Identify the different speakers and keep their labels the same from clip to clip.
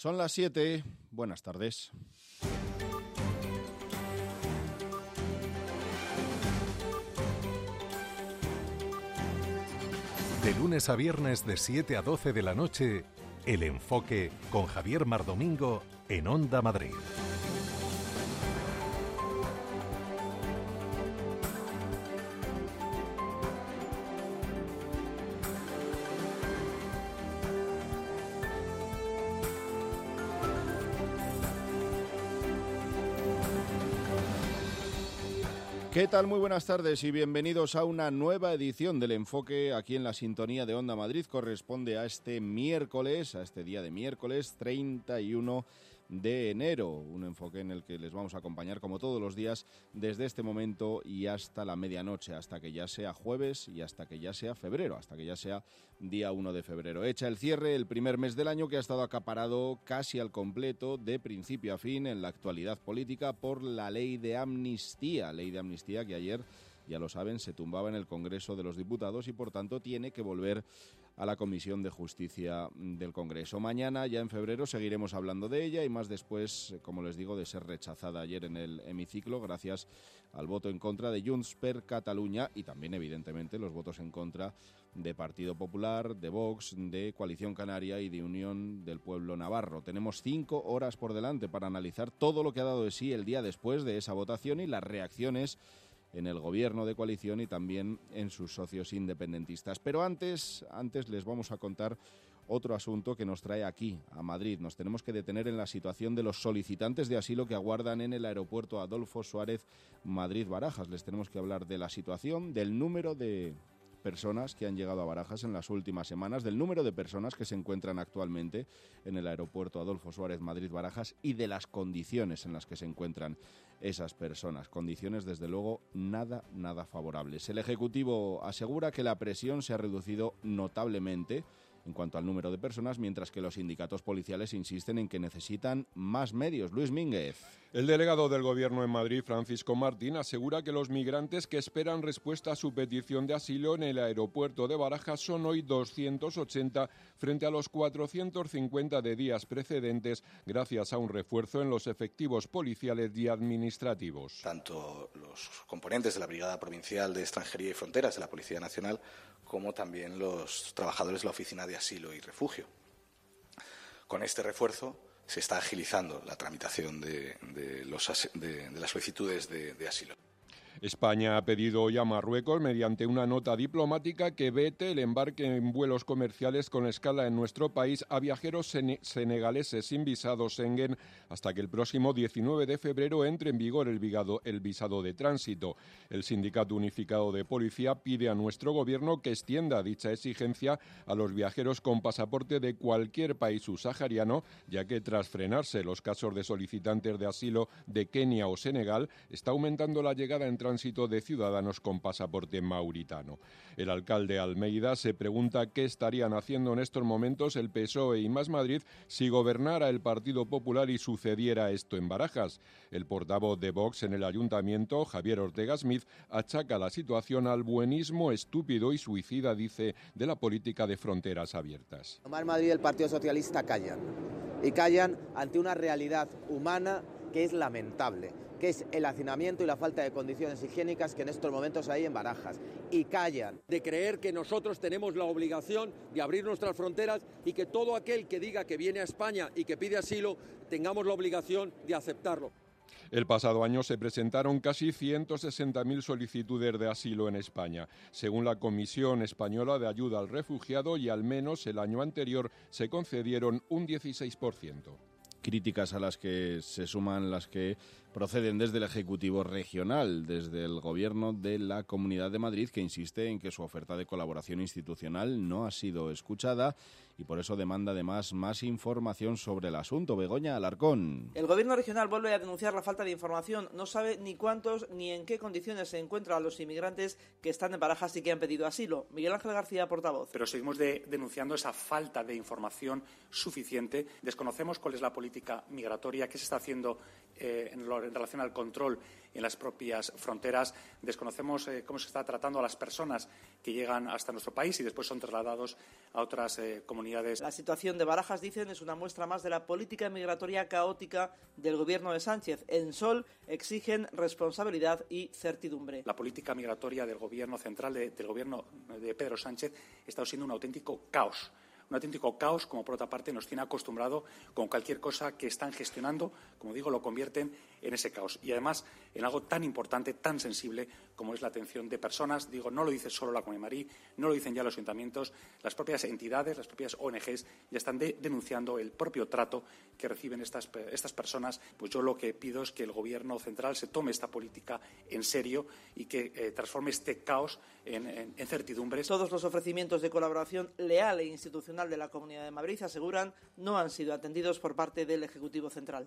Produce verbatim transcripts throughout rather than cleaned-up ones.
Speaker 1: Son las siete. Buenas tardes.
Speaker 2: De lunes a viernes de siete a doce de la noche, El Enfoque con Javier Mardomingo en Onda Madrid.
Speaker 1: ¿Qué tal? Muy buenas tardes y bienvenidos a una nueva edición del Enfoque aquí en la sintonía de Onda Madrid. Corresponde a este miércoles, a este día de miércoles treinta y uno de enero. Un enfoque en el que les vamos a acompañar como todos los días desde este momento y hasta la medianoche, hasta que ya sea jueves y hasta que ya sea febrero, hasta que ya sea día uno de febrero. Echa el cierre el primer mes del año que ha estado acaparado casi al completo, de principio a fin, en la actualidad política por la ley de amnistía, ley de amnistía que ayer, ya lo saben, se tumbaba en el Congreso de los Diputados y por tanto tiene que volver a la Comisión de Justicia del Congreso. Mañana, ya en febrero, seguiremos hablando de ella y más después, como les digo, de ser rechazada ayer en el hemiciclo gracias al voto en contra de Junts per Catalunya y también, evidentemente, los votos en contra de Partido Popular, de Vox, de Coalición Canaria y de Unión del Pueblo Navarro. Tenemos cinco horas por delante para analizar todo lo que ha dado de sí el día después de esa votación y las reacciones en el gobierno de coalición y también en sus socios independentistas. Pero antes, antes les vamos a contar otro asunto que nos trae aquí, a Madrid. Nos tenemos que detener en la situación de los solicitantes de asilo que aguardan en el aeropuerto Adolfo Suárez Madrid-Barajas. Les tenemos que hablar de la situación, del número de personas que han llegado a Barajas en las últimas semanas, del número de personas que se encuentran actualmente en el aeropuerto Adolfo Suárez Madrid-Barajas y de las condiciones en las que se encuentran esas personas. Condiciones, desde luego, nada, nada favorables. El Ejecutivo asegura que la presión se ha reducido notablemente en cuanto al número de personas, mientras que los sindicatos policiales insisten en que necesitan más medios. Luis Mínguez.
Speaker 3: El delegado del Gobierno en Madrid, Francisco Martín, asegura que los migrantes que esperan respuesta a su petición de asilo en el aeropuerto de Barajas son hoy doscientos ochenta frente a los cuatrocientos cincuenta de días precedentes, gracias a un refuerzo en los efectivos policiales y administrativos.
Speaker 4: Tanto los componentes de la Brigada Provincial de Extranjería y Fronteras de la Policía Nacional como también los trabajadores de la Oficina de Asilo y Refugio. Con este refuerzo se está agilizando la tramitación de, de, los, de, de las solicitudes de, de asilo.
Speaker 3: España ha pedido hoy a Marruecos, mediante una nota diplomática, que vete el embarque en vuelos comerciales con escala en nuestro país a viajeros sen- senegaleses sin visado Schengen hasta que el próximo diecinueve de febrero entre en vigor el, vigado, el visado de tránsito. El Sindicato Unificado de Policía pide a nuestro gobierno que extienda dicha exigencia a los viajeros con pasaporte de cualquier país subsahariano, ya que tras frenarse los casos de solicitantes de asilo de Kenia o Senegal, está aumentando la llegada en tránsito de ciudadanos con pasaporte mauritano. El alcalde Almeida se pregunta qué estarían haciendo en estos momentos el P S O E y Más Madrid si gobernara el Partido Popular y sucediera esto en Barajas. El portavoz de Vox en el ayuntamiento, Javier Ortega Smith, achaca la situación al buenismo estúpido y suicida, dice, de la política de fronteras abiertas.
Speaker 5: Más Madrid y el Partido Socialista callan, y callan ante una realidad humana que es lamentable, que es el hacinamiento y la falta de condiciones higiénicas que en estos momentos hay en Barajas. Y callan.
Speaker 6: De creer que nosotros tenemos la obligación de abrir nuestras fronteras y que todo aquel que diga que viene a España y que pide asilo, tengamos la obligación de aceptarlo.
Speaker 3: El pasado año se presentaron casi ciento sesenta mil solicitudes de asilo en España, según la Comisión Española de Ayuda al Refugiado, y al menos el año anterior se concedieron un dieciséis por ciento.
Speaker 1: Críticas a las que se suman las que proceden desde el Ejecutivo Regional, desde el Gobierno de la Comunidad de Madrid, que insiste en que su oferta de colaboración institucional no ha sido escuchada y por eso demanda además más información sobre el asunto. Begoña Alarcón.
Speaker 7: El Gobierno regional vuelve a denunciar la falta de información. No sabe ni cuántos ni en qué condiciones se encuentran los inmigrantes que están en Barajas y que han pedido asilo. Miguel Ángel García, portavoz.
Speaker 8: Pero seguimos de, denunciando esa falta de información suficiente. Desconocemos cuál es la política migratoria, qué se está haciendo eh, en lo en relación al control en las propias fronteras. Desconocemos eh, cómo se está tratando a las personas que llegan hasta nuestro país y después son trasladados a otras eh, comunidades.
Speaker 7: La situación de Barajas, dicen, es una muestra más de la política migratoria caótica del gobierno de Sánchez. En Sol exigen responsabilidad y certidumbre.
Speaker 8: La política migratoria del gobierno central, de, del gobierno de Pedro Sánchez, está siendo un auténtico caos. Un auténtico caos, como por otra parte nos tiene acostumbrado con cualquier cosa que están gestionando, como digo, lo convierten en ese caos. Y además en algo tan importante, tan sensible como es la atención de personas. Digo, no lo dice solo la Comunidad de Madrid, no lo dicen ya los ayuntamientos, las propias entidades, las propias O N Ges ya están de, denunciando el propio trato que reciben estas, estas personas. Pues yo lo que pido es que el Gobierno central se tome esta política en serio y que eh, transforme este caos en, en, en certidumbres.
Speaker 7: Todos los ofrecimientos de colaboración leal e institucional de la Comunidad de Madrid, aseguran, no han sido atendidos por parte del Ejecutivo Central.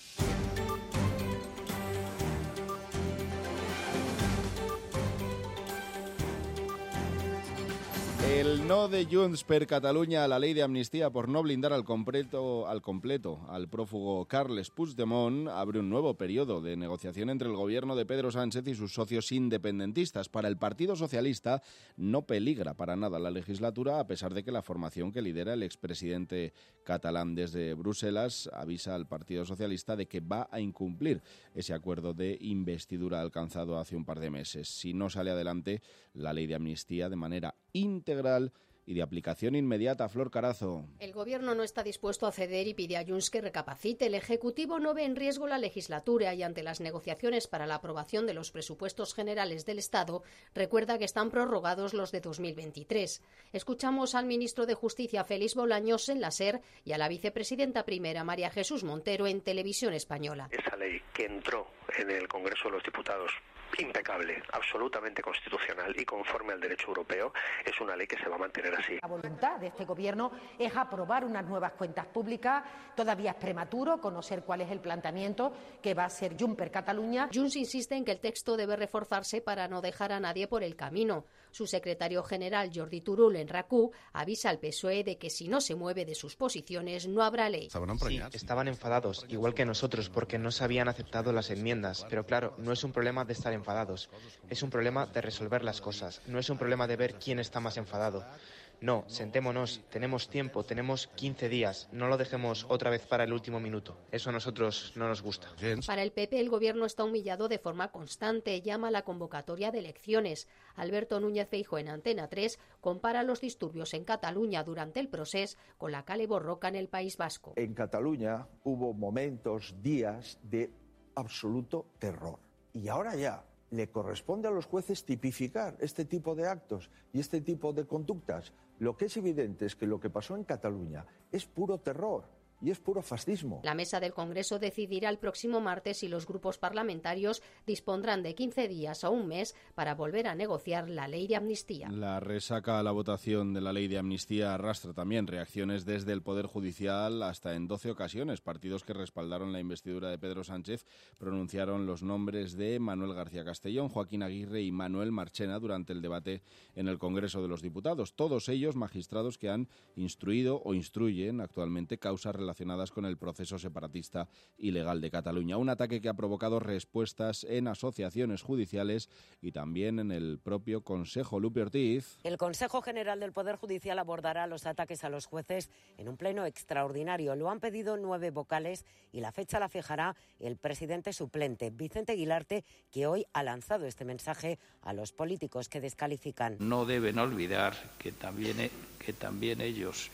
Speaker 1: El no de Junts per Catalunya a la ley de amnistía por no blindar al completo, al completo al prófugo Carles Puigdemont abre un nuevo periodo de negociación entre el gobierno de Pedro Sánchez y sus socios independentistas. Para el Partido Socialista no peligra para nada la legislatura, a pesar de que la formación que lidera el expresidente catalán desde Bruselas avisa al Partido Socialista de que va a incumplir ese acuerdo de investidura alcanzado hace un par de meses. Si no sale adelante la ley de amnistía de manera íntegra y de aplicación inmediata. Flor Carazo.
Speaker 9: El Gobierno no está dispuesto a ceder y pide a Junts que recapacite. El Ejecutivo no ve en riesgo la legislatura y ante las negociaciones para la aprobación de los presupuestos generales del Estado recuerda que están prorrogados los de dos mil veintitrés. Escuchamos al ministro de Justicia Félix Bolaños en la SER y a la vicepresidenta primera María Jesús Montero en Televisión Española.
Speaker 10: Esa ley que entró en el Congreso de los Diputados, impecable, absolutamente constitucional y conforme al derecho europeo, es una ley que se va a mantener así.
Speaker 11: La voluntad de este Gobierno es aprobar unas nuevas cuentas públicas. Todavía es prematuro conocer cuál es el planteamiento que va a hacer Junts per Catalunya.
Speaker 9: Junts insiste en que el texto debe reforzarse para no dejar a nadie por el camino. Su secretario general, Jordi Turull, en RAC1, avisa al P S O E de que si no se mueve de sus posiciones no habrá ley.
Speaker 12: Sí, estaban enfadados, igual que nosotros, porque no se habían aceptado las enmiendas. Pero claro, no es un problema de estar enfadados, es un problema de resolver las cosas. No es un problema de ver quién está más enfadado. No, sentémonos, tenemos tiempo, tenemos quince días, no lo dejemos otra vez para el último minuto. Eso a nosotros no nos gusta.
Speaker 9: Para el P P, el Gobierno está humillado de forma constante, llama a la convocatoria de elecciones. Alberto Núñez Feijóo en Antena tres compara los disturbios en Cataluña durante el Procés con la Kale Borroka en el País Vasco.
Speaker 13: En Cataluña hubo momentos, días de absoluto terror. Y ahora ya le corresponde a los jueces tipificar este tipo de actos y este tipo de conductas. Lo que es evidente es que lo que pasó en Cataluña es puro terror y es puro fascismo.
Speaker 9: La mesa del Congreso decidirá el próximo martes si los grupos parlamentarios dispondrán de quince días o un mes para volver a negociar la ley de amnistía.
Speaker 1: La resaca a la votación de la ley de amnistía arrastra también reacciones desde el Poder Judicial. Hasta en doce ocasiones, partidos que respaldaron la investidura de Pedro Sánchez pronunciaron los nombres de Manuel García Castellón, Joaquín Aguirre y Manuel Marchena durante el debate en el Congreso de los Diputados. Todos ellos magistrados que han instruido o instruyen actualmente causas relacionadas relacionadas con el proceso separatista ilegal de Cataluña. Un ataque que ha provocado respuestas en asociaciones judiciales y también en el propio Consejo. Lupe Ortiz.
Speaker 14: El Consejo General del Poder Judicial abordará los ataques a los jueces en un pleno extraordinario. Lo han pedido nueve vocales y la fecha la fijará el presidente suplente, Vicente Guilarte, que hoy ha lanzado este mensaje a los políticos que descalifican.
Speaker 15: No deben olvidar que también, que también ellos,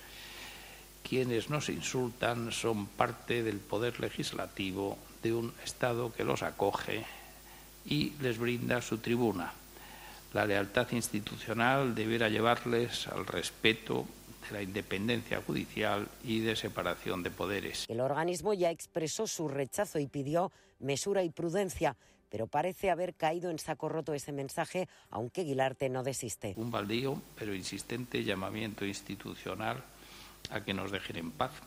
Speaker 15: quienes nos insultan, son parte del poder legislativo de un Estado que los acoge y les brinda su tribuna. La lealtad institucional deberá llevarles al respeto de la independencia judicial y de separación de poderes.
Speaker 14: El organismo ya expresó su rechazo y pidió mesura y prudencia, pero parece haber caído en saco roto ese mensaje, aunque Guilarte no desiste.
Speaker 15: Un baldío, pero insistente llamamiento institucional a que nos dejen en paz,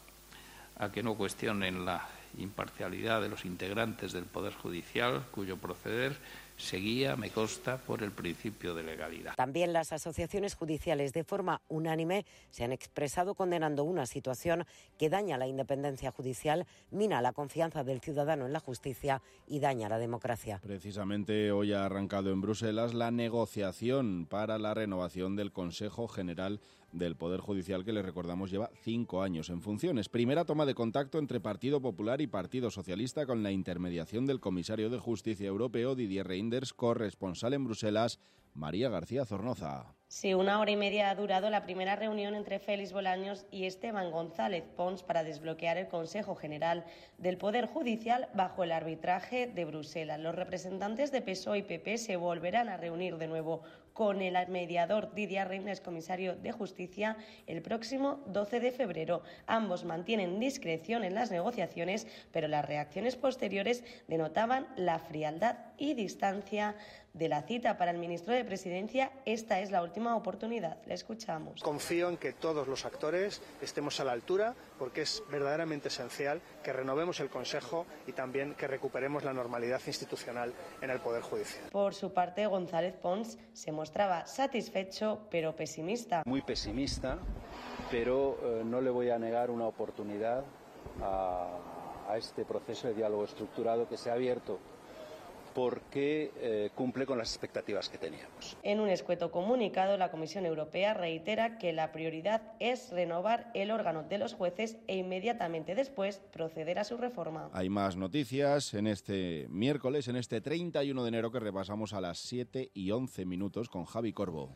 Speaker 15: a que no cuestionen la imparcialidad de los integrantes del Poder Judicial, cuyo proceder seguía, me consta, por el principio de legalidad.
Speaker 14: También las asociaciones judiciales de forma unánime se han expresado condenando una situación que daña la independencia judicial, mina la confianza del ciudadano en la justicia y daña la democracia.
Speaker 1: Precisamente hoy ha arrancado en Bruselas la negociación para la renovación del Consejo General del Poder Judicial, que, le recordamos, lleva cinco años en funciones. Primera toma de contacto entre Partido Popular y Partido Socialista con la intermediación del comisario de Justicia Europeo, Didier Reynders, corresponsal en Bruselas, María García Zornoza.
Speaker 16: Sí, una hora y media ha durado la primera reunión entre Félix Bolaños y Esteban González Pons para desbloquear el Consejo General del Poder Judicial bajo el arbitraje de Bruselas. Los representantes de P S O E y P P se volverán a reunir de nuevo con el mediador Didier Reynders, comisario de Justicia, el próximo doce de febrero. Ambos mantienen discreción en las negociaciones, pero las reacciones posteriores denotaban la frialdad y distancia de la cita. Para el ministro de Presidencia, esta es la última oportunidad. Le escuchamos.
Speaker 17: Confío en que todos los actores estemos a la altura, porque es verdaderamente esencial que renovemos el Consejo y también que recuperemos la normalidad institucional en el Poder Judicial.
Speaker 16: Por su parte, González Pons se mostraba satisfecho, pero pesimista.
Speaker 18: Muy pesimista, pero eh, no le voy a negar una oportunidad a, a este proceso de diálogo estructurado que se ha abierto, porque eh, cumple con las expectativas que teníamos.
Speaker 16: En un escueto comunicado, la Comisión Europea reitera que la prioridad es renovar el órgano de los jueces e inmediatamente después proceder a su reforma.
Speaker 1: Hay más noticias en este miércoles, en este treinta y uno de enero, que repasamos a las siete y once minutos con Javi Corbo.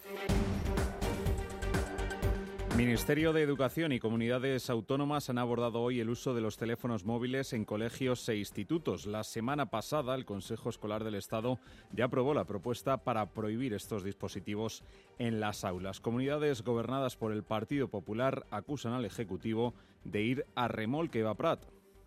Speaker 19: Ministerio de Educación y comunidades autónomas han abordado hoy el uso de los teléfonos móviles en colegios e institutos. La semana pasada, el Consejo Escolar del Estado ya aprobó la propuesta para prohibir estos dispositivos en las aulas. Comunidades gobernadas por el Partido Popular acusan al Ejecutivo de ir a remolque. Eva Prat.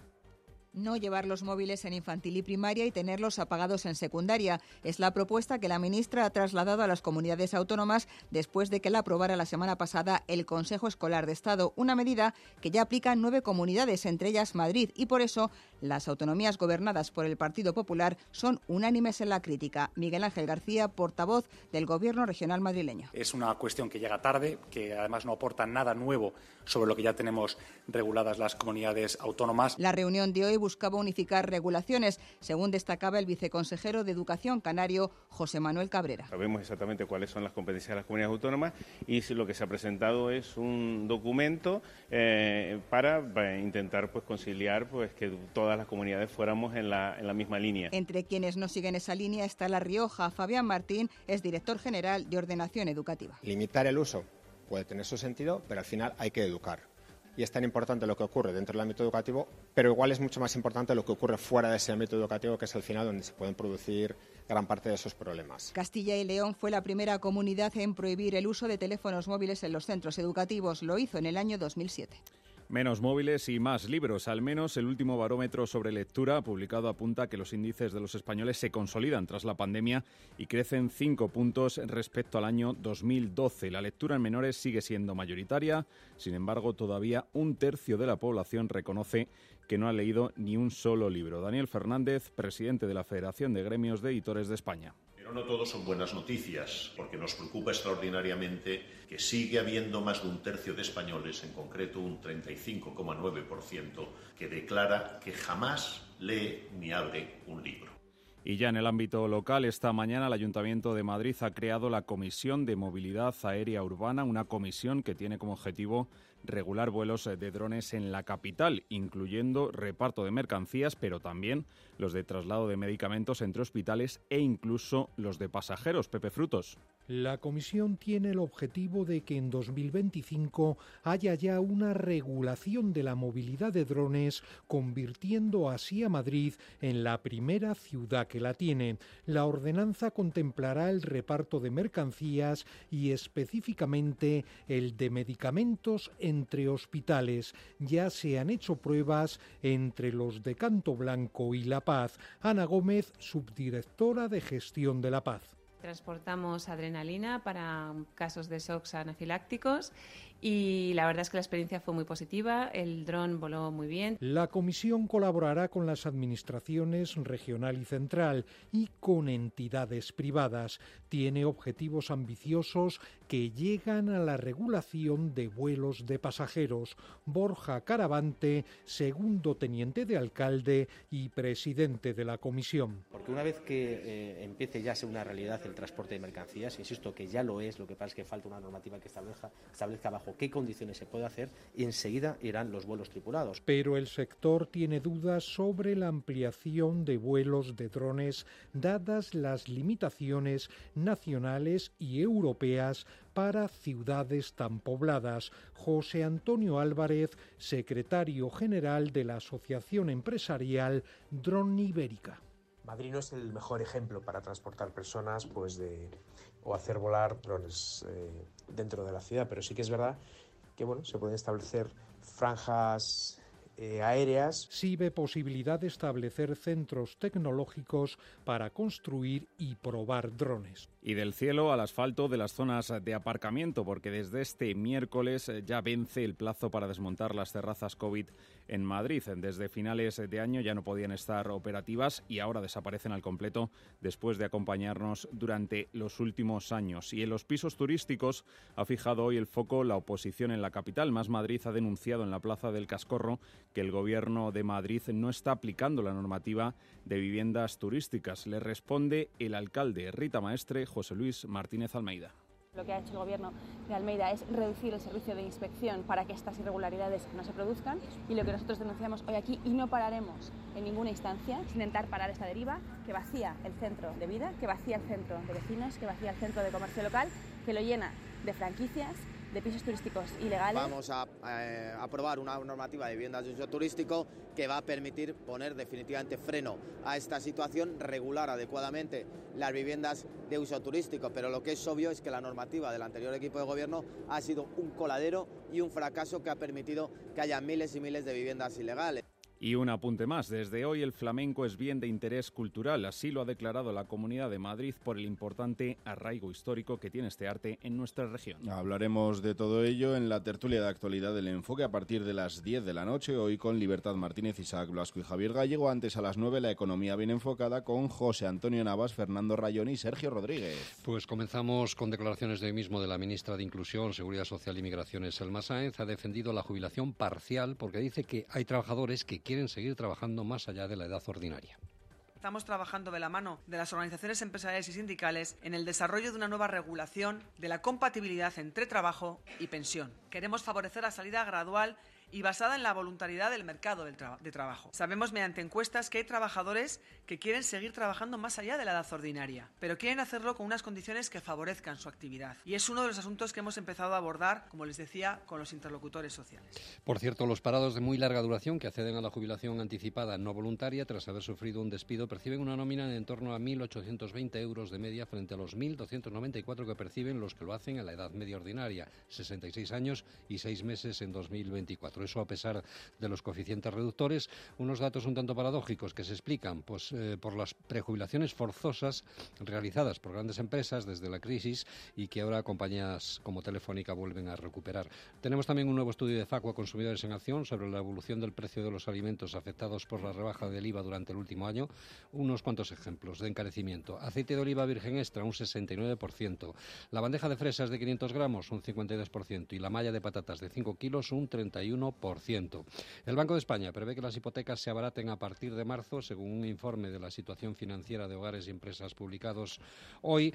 Speaker 20: No llevar los móviles en infantil y primaria y tenerlos apagados en secundaria. Es la propuesta que la ministra ha trasladado a las comunidades autónomas después de que la aprobara la semana pasada el Consejo Escolar de Estado, una medida que ya aplican nueve comunidades, entre ellas Madrid, y por eso las autonomías gobernadas por el Partido Popular son unánimes en la crítica. Miguel Ángel García, portavoz del Gobierno regional madrileño.
Speaker 8: Es una cuestión que llega tarde, que además no aporta nada nuevo sobre lo que ya tenemos reguladas las comunidades autónomas.
Speaker 20: La reunión de hoy buscaba unificar regulaciones, según destacaba el viceconsejero de Educación canario, José Manuel Cabrera.
Speaker 21: Sabemos exactamente cuáles son las competencias de las comunidades autónomas y lo que se ha presentado es un documento eh, para, para intentar pues conciliar pues que todas las comunidades fuéramos en la, en la misma línea.
Speaker 20: Entre quienes no siguen esa línea está La Rioja. Fabián Martín es director general de Ordenación Educativa.
Speaker 22: Limitar el uso puede tener su sentido, pero al final hay que educar. Y es tan importante lo que ocurre dentro del ámbito educativo, pero igual es mucho más importante lo que ocurre fuera de ese ámbito educativo, que es al final donde se pueden producir gran parte de esos problemas.
Speaker 20: Castilla y León fue la primera comunidad en prohibir el uso de teléfonos móviles en los centros educativos. Lo hizo en el año dos mil siete.
Speaker 19: Menos móviles y más libros. Al menos el último barómetro sobre lectura publicado apunta que los índices de los españoles se consolidan tras la pandemia y crecen cinco puntos respecto al año dos mil doce. La lectura en menores sigue siendo mayoritaria. Sin embargo, todavía un tercio de la población reconoce que no ha leído ni un solo libro. Daniel Fernández, presidente de la Federación de Gremios de Editores de España.
Speaker 23: Pero no todo son buenas noticias, porque nos preocupa extraordinariamente que sigue habiendo más de un tercio de españoles, en concreto un treinta y cinco coma nueve por ciento, que declara que jamás lee ni abre un libro.
Speaker 19: Y ya en el ámbito local, esta mañana el Ayuntamiento de Madrid ha creado la Comisión de Movilidad Aérea Urbana, una comisión que tiene como objetivo regular vuelos de drones en la capital, incluyendo reparto de mercancías, pero también los de traslado de medicamentos entre hospitales e incluso los de pasajeros. Pepe Frutos.
Speaker 24: La comisión tiene el objetivo de que en dos mil veinticinco haya ya una regulación de la movilidad de drones, convirtiendo así a Madrid en la primera ciudad que la tiene. La ordenanza contemplará el reparto de mercancías y específicamente el de medicamentos entre hospitales. Ya se han hecho pruebas entre los de Canto Blanco y La Paz. Ana Gómez, subdirectora de Gestión de La Paz.
Speaker 25: Transportamos adrenalina para casos de shocks anafilácticos
Speaker 2: y la verdad es que la experiencia fue muy positiva, el dron voló muy bien.
Speaker 24: La comisión colaborará con las administraciones regional y central y con entidades privadas. Tiene objetivos ambiciosos que llegan a la regulación de vuelos de pasajeros. Borja Caravante, segundo teniente de alcalde y presidente de la comisión.
Speaker 4: Porque una vez que eh, empiece ya a ser una realidad el transporte de mercancías, insisto que ya lo es, lo que pasa es que falta una normativa que establezca, establezca bajo qué condiciones se puede hacer y enseguida irán los vuelos tripulados.
Speaker 24: Pero el sector tiene dudas sobre la ampliación de vuelos de drones dadas las limitaciones nacionales y europeas para ciudades tan pobladas. José Antonio Álvarez, secretario general de la Asociación Empresarial Dron Ibérica.
Speaker 5: Madrid no es el mejor ejemplo para transportar personas pues de, o hacer volar drones eh, dentro de la ciudad, pero sí que es verdad que bueno, se pueden establecer franjas eh, aéreas.
Speaker 24: Sí ve posibilidad de establecer centros tecnológicos para construir y probar drones.
Speaker 19: Y del cielo al asfalto de las zonas de aparcamiento, porque desde este miércoles ya vence el plazo para desmontar las terrazas COVID en Madrid. Desde finales de año ya no podían estar operativas y ahora desaparecen al completo después de acompañarnos durante los últimos años. Y en los pisos turísticos ha fijado hoy el foco la oposición en la capital. Más Madrid ha denunciado en la Plaza del Cascorro que el Gobierno de Madrid no está aplicando la normativa de viviendas turísticas. Le responde el alcalde Rita Maestre, José Luis Martínez Almeida.
Speaker 6: Lo que ha hecho el Gobierno de Almeida es reducir el servicio de inspección para que estas irregularidades no se produzcan, y lo que nosotros denunciamos hoy aquí, y no pararemos en ninguna instancia, es intentar parar esta deriva que vacía el centro de vida, que vacía el centro de vecinos, que vacía el centro de comercio local, que lo llena de franquicias, de pisos turísticos ilegales.
Speaker 25: Vamos a eh, aprobar una normativa de viviendas de uso turístico que va a permitir poner definitivamente freno a esta situación, regular adecuadamente las viviendas de uso turístico, pero lo que es obvio es que la normativa del anterior equipo de gobierno ha sido un coladero y un fracaso que ha permitido que haya miles y miles de viviendas ilegales.
Speaker 19: Y un apunte más, desde hoy el flamenco es bien de interés cultural, así lo ha declarado la Comunidad de Madrid por el importante arraigo histórico que tiene este arte en nuestra región.
Speaker 1: Hablaremos de todo ello en la tertulia de actualidad del Enfoque a partir de las diez de la noche, hoy con Libertad Martínez, Isaac Blasco y Javier Gallego. Antes a las nueve la economía bien enfocada con José Antonio Navas, Fernando Rayón y Sergio Rodríguez.
Speaker 26: Pues comenzamos con declaraciones de hoy mismo de la ministra de Inclusión, Seguridad Social y Migraciones, Selma Sáenz. Ha defendido la jubilación parcial porque dice que hay trabajadores que quieren seguir trabajando más allá de la edad ordinaria.
Speaker 27: Estamos trabajando de la mano de las organizaciones empresariales y sindicales en el desarrollo de una nueva regulación de la compatibilidad entre trabajo y pensión. Queremos favorecer la salida gradual y basada en la voluntariedad del mercado del tra- de trabajo. Sabemos mediante encuestas que hay trabajadores que quieren seguir trabajando más allá de la edad ordinaria, pero quieren hacerlo con unas condiciones que favorezcan su actividad. Y es uno de los asuntos que hemos empezado a abordar, como les decía, con los interlocutores sociales.
Speaker 26: Por cierto, los parados de muy larga duración que acceden a la jubilación anticipada no voluntaria tras haber sufrido un despido perciben una nómina en torno a mil ochocientos veinte euros de media frente a los mil doscientos noventa y cuatro que perciben los que lo hacen a la edad media ordinaria, sesenta y seis años y seis meses en dos mil veinticuatro. Eso a pesar de los coeficientes reductores, unos datos un tanto paradójicos que se explican pues, eh, por las prejubilaciones forzosas realizadas por grandes empresas desde la crisis y que ahora compañías como Telefónica vuelven a recuperar. Tenemos también un nuevo estudio de Facua Consumidores en Acción sobre la evolución del precio de los alimentos afectados por la rebaja del I V A durante el último año. Unos cuantos ejemplos de encarecimiento. Aceite de oliva virgen extra, un sesenta y nueve por ciento. La bandeja de fresas de quinientos gramos, un cincuenta y dos por ciento. Y la malla de patatas de cinco kilos, un treinta y uno por ciento. El Banco de España prevé que las hipotecas se abaraten a partir de marzo, según un informe de la situación financiera de hogares y empresas publicados hoy.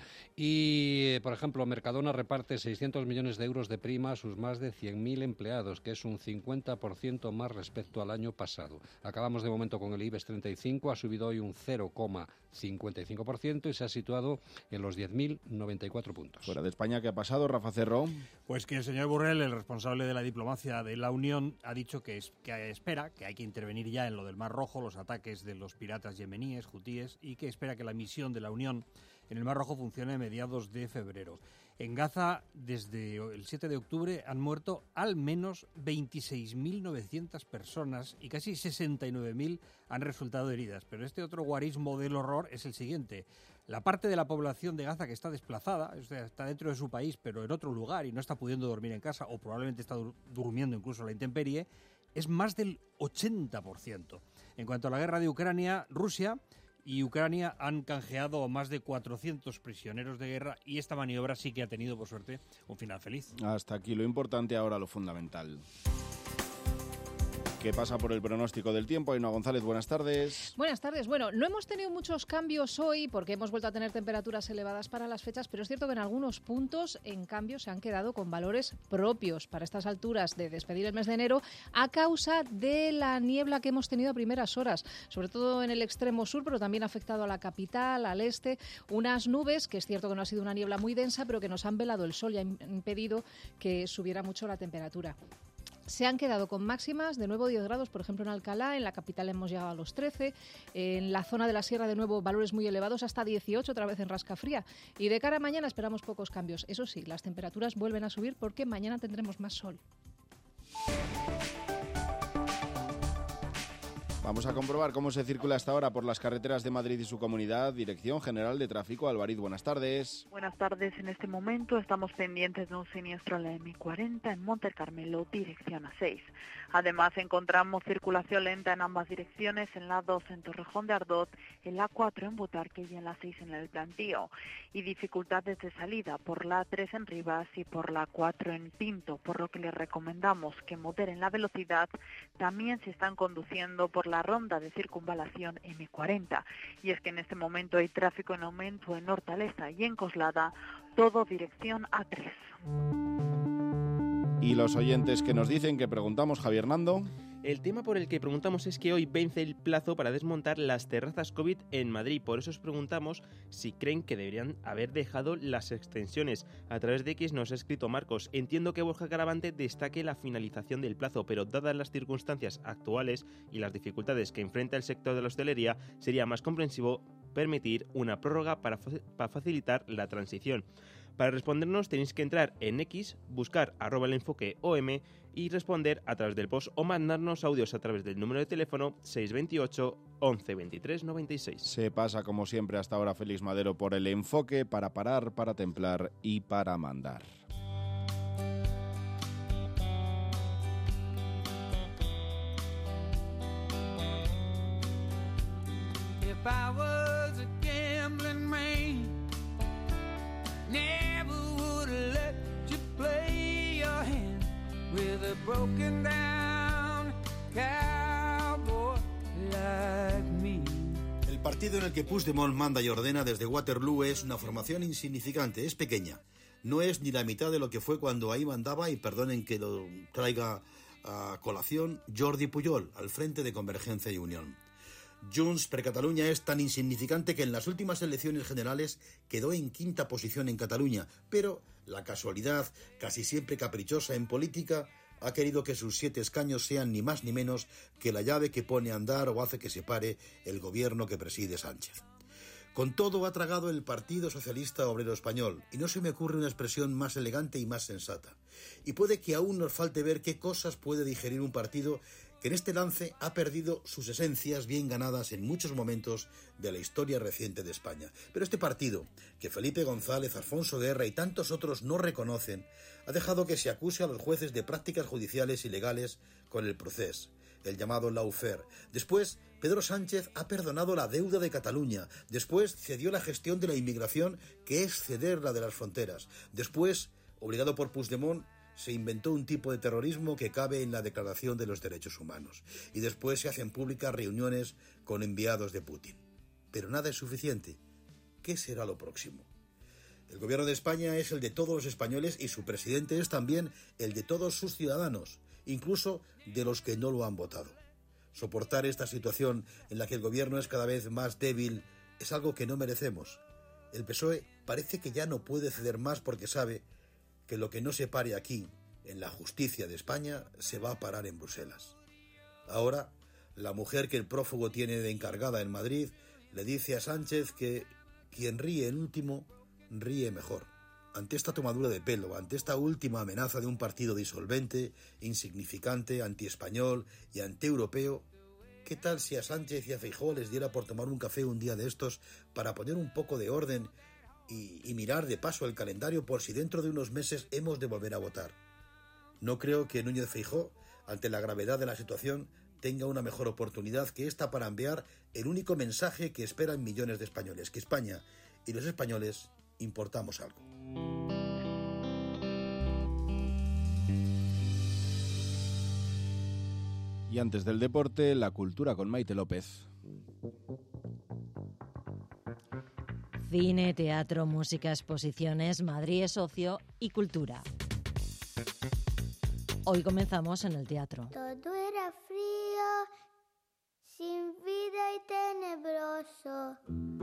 Speaker 26: Y, por ejemplo, Mercadona reparte seiscientos millones de euros de prima a sus más de cien mil empleados, que es un cincuenta por ciento más respecto al año pasado. Acabamos de momento con el IBEX treinta y cinco, ha subido hoy un cero coma cincuenta y cinco por ciento y se ha situado en los diez mil noventa y cuatro puntos.
Speaker 1: Fuera de España, ¿qué ha pasado, Rafa Cerro?
Speaker 28: Pues que el señor Borrell, el responsable de la diplomacia de la Unión, ha dicho que, es, que espera que hay que intervenir ya en lo del Mar Rojo, los ataques de los piratas yemeníes, hutíes, y que espera que la misión de la Unión en el Mar Rojo funcione a mediados de febrero. En Gaza, desde el siete de octubre, han muerto al menos veintiséis mil novecientas personas y casi sesenta y nueve mil han resultado heridas. Pero este otro guarismo del horror es el siguiente. La parte de la población de Gaza que está desplazada, o sea, está dentro de su país, pero en otro lugar y no está pudiendo dormir en casa, o probablemente está dur- durmiendo incluso a la intemperie, es más del ochenta por ciento. En cuanto a la guerra de Ucrania, Rusia y Ucrania han canjeado a más de cuatrocientos prisioneros de guerra y esta maniobra sí que ha tenido, por suerte, un final feliz.
Speaker 1: Hasta aquí lo importante, ahora lo fundamental. ¿Qué pasa por el pronóstico del tiempo? Ainhoa González, buenas tardes.
Speaker 3: Buenas tardes. Bueno, no hemos tenido muchos cambios hoy porque hemos vuelto a tener temperaturas elevadas para las fechas, pero es cierto que en algunos puntos, en cambio, se han quedado con valores propios para estas alturas de despedir el mes de enero a causa de la niebla que hemos tenido a primeras horas, sobre todo en el extremo sur, pero también ha afectado a la capital, al este. Unas nubes, que es cierto que no ha sido una niebla muy densa, pero que nos han velado el sol y han impedido que subiera mucho la temperatura. Se han quedado con máximas, de nuevo diez grados, por ejemplo en Alcalá, en la capital hemos llegado a los trece, en la zona de la sierra de nuevo valores muy elevados hasta dieciocho, otra vez en Rascafría. Y de cara a mañana esperamos pocos cambios. Eso sí, las temperaturas vuelven a subir porque mañana tendremos más sol.
Speaker 1: Vamos a comprobar cómo se circula hasta ahora por las carreteras de Madrid y su comunidad. Dirección General de Tráfico, Alvariz, buenas tardes.
Speaker 7: Buenas tardes. En este momento estamos pendientes de un siniestro en la eme cuarenta en Monte Carmelo, dirección A seis. Además, encontramos circulación lenta en ambas direcciones, en la dos en Torrejón de Ardoz, en la cuatro en Butarque y en la seis en El Plantío. Y dificultades de salida por la tres en Rivas y por la cuatro en Pinto, por lo que les recomendamos que moderen la velocidad. También se están conduciendo por la ronda de circunvalación eme cuarenta. Y es que en este momento hay tráfico en aumento en Hortaleza y en Coslada, todo dirección A tres.
Speaker 1: Y los oyentes que nos dicen, que preguntamos, Javier Nando.
Speaker 9: El tema por el que preguntamos es que hoy vence el plazo para desmontar las terrazas COVID en Madrid. Por eso os preguntamos si creen que deberían haber dejado las extensiones. A través de X nos ha escrito Marcos. Entiendo que Borja Caravante destaque la finalización del plazo, pero dadas las circunstancias actuales y las dificultades que enfrenta el sector de la hostelería, sería más comprensivo permitir una prórroga para, para facilitar la transición. Para respondernos tenéis que entrar en X, buscar arroba el enfoque O M y responder a través del post o mandarnos audios a través del número de teléfono seis dos ocho, once, veintitrés, noventa y seis.
Speaker 1: Se pasa como siempre hasta ahora Félix Madero por el enfoque para parar, para templar y para mandar.
Speaker 10: If I was a gambling man, never would have let you play your hand with a broken down cowboy like me.
Speaker 11: El partido en el que Puigdemont manda y ordena desde Waterloo es una formación insignificante, es pequeña. No es ni la mitad de lo que fue cuando ahí mandaba, y perdonen que lo traiga a colación, Jordi Pujol, al frente de Convergencia y Unión. Junts per Catalunya es tan insignificante que en las últimas elecciones generales quedó en quinta posición en Cataluña, pero la casualidad, casi siempre caprichosa en política, ha querido que sus siete escaños sean ni más ni menos que la llave que pone a andar o hace que se pare el gobierno que preside Sánchez. Con todo, ha tragado el Partido Socialista Obrero Español, y no se me ocurre una expresión más elegante y más sensata. Y puede que aún nos falte ver qué cosas puede digerir un partido que en este lance ha perdido sus esencias bien ganadas en muchos momentos de la historia reciente de España. Pero este partido, que Felipe González, Alfonso Guerra y tantos otros no reconocen, ha dejado que se acuse a los jueces de prácticas judiciales ilegales con el procés, el llamado lawfare. Después, Pedro Sánchez ha perdonado la deuda de Cataluña. Después, cedió la gestión de la inmigración, que es ceder la de las fronteras. Después, obligado por Puigdemont, se inventó un tipo de terrorismo que cabe en la Declaración de los Derechos Humanos. Y después se hacen públicas reuniones con enviados de Putin. Pero nada es suficiente. ¿Qué será lo próximo? El gobierno de España es el de todos los españoles y su presidente es también el de todos sus ciudadanos, incluso de los que no lo han votado. Soportar esta situación en la que el gobierno es cada vez más débil es algo que no merecemos. El P S O E parece que ya no puede ceder más porque sabe que lo que no se pare aquí, en la justicia de España, se va a parar en Bruselas. Ahora, la mujer que el prófugo tiene de encargada en Madrid le dice a Sánchez que quien ríe en último, ríe mejor. Ante esta tomadura de pelo, ante esta última amenaza de un partido disolvente, insignificante, antiespañol y antieuropeo, ¿Qué tal si a Sánchez y a Feijóo les diera por tomar un café un día de estos para poner un poco de orden y, y mirar de paso el calendario por si dentro de unos meses hemos de volver a votar? No creo que Núñez Feijóo, ante la gravedad de la situación, tenga una mejor oportunidad que esta para enviar el único mensaje que esperan millones de españoles, que España y los españoles importamos algo.
Speaker 1: Y antes del deporte, la cultura con Maite López.
Speaker 8: Cine, teatro, música, exposiciones, Madrid es ocio y cultura. Hoy comenzamos en el teatro.
Speaker 12: Todo era frío, sin vida y tenebroso.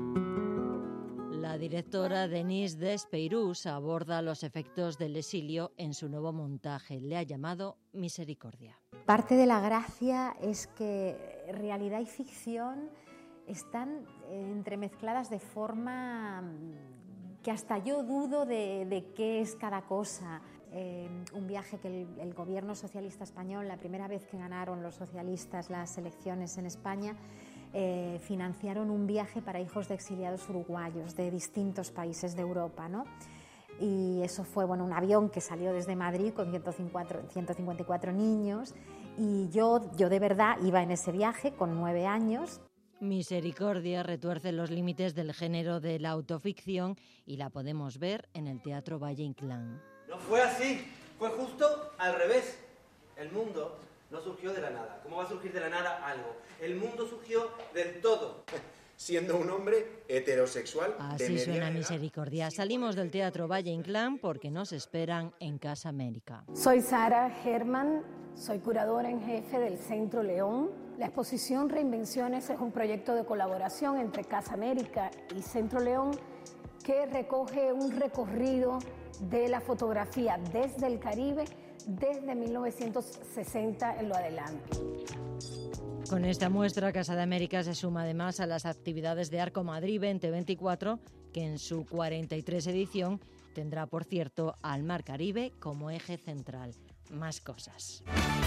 Speaker 8: La directora Denise Despeyroux aborda los efectos del exilio en su nuevo montaje. Le ha llamado Misericordia.
Speaker 13: Parte de la gracia es que realidad y ficción están entremezcladas de forma que hasta yo dudo de, de qué es cada cosa. Eh, un viaje que el, el gobierno socialista español, la primera vez que ganaron los socialistas las elecciones en España, eh, financiaron un viaje para hijos de exiliados uruguayos de distintos países de Europa, ¿no? Y eso fue bueno, un avión que salió desde Madrid con ciento cincuenta y cuatro niños y yo, yo de verdad iba en ese viaje con nueve años.
Speaker 8: Misericordia retuerce los límites del género de la autoficción y la podemos ver en el Teatro Valle Inclán.
Speaker 14: No fue así, fue justo al revés. El mundo no surgió de la nada. ¿Cómo va a surgir de la nada algo? El mundo surgió del todo.
Speaker 15: Siendo un hombre heterosexual de
Speaker 8: Así
Speaker 15: media
Speaker 8: suena
Speaker 15: edad.
Speaker 8: Misericordia. Salimos del Teatro Valle Inclán porque nos esperan en Casa América.
Speaker 16: Soy Sara Herman, soy curadora en jefe del Centro León. La exposición Reinvenciones es un proyecto de colaboración entre Casa América y Centro León que recoge un recorrido de la fotografía desde el Caribe, desde mil novecientos sesenta en lo adelante.
Speaker 8: Con esta muestra, Casa de América se suma además a las actividades de Arco Madrid veinte veinticuatro, que en su cuarenta y tres edición tendrá, por cierto, al Mar Caribe como eje central. Más cosas.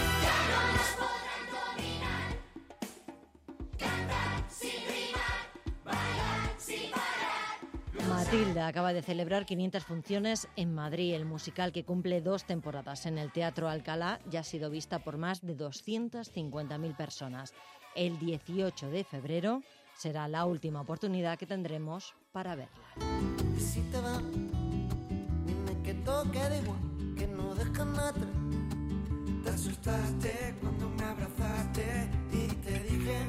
Speaker 8: Matilda acaba de celebrar quinientas funciones en Madrid. El musical, que cumple dos temporadas en el Teatro Alcalá, ya ha sido vista por más de doscientas cincuenta mil personas. El dieciocho de febrero será la última oportunidad que tendremos para verla.
Speaker 17: Y si te va, dime que toque de igual, que no dejan atrás. Te asustaste cuando me abrazaste y te dije,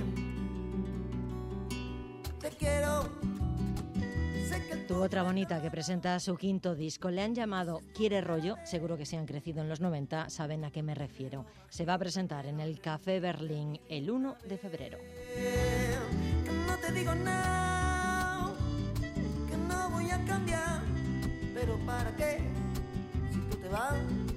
Speaker 17: te quiero.
Speaker 8: Tu otra bonita, que presenta su quinto disco, le han llamado Quiere Rollo. Seguro que si han crecido en los noventa saben a qué me refiero. Se va a presentar en el Café Berlín el uno de febrero.
Speaker 17: Que no te digo nada, que no voy a cambiar, pero ¿para qué? Si tú te vas.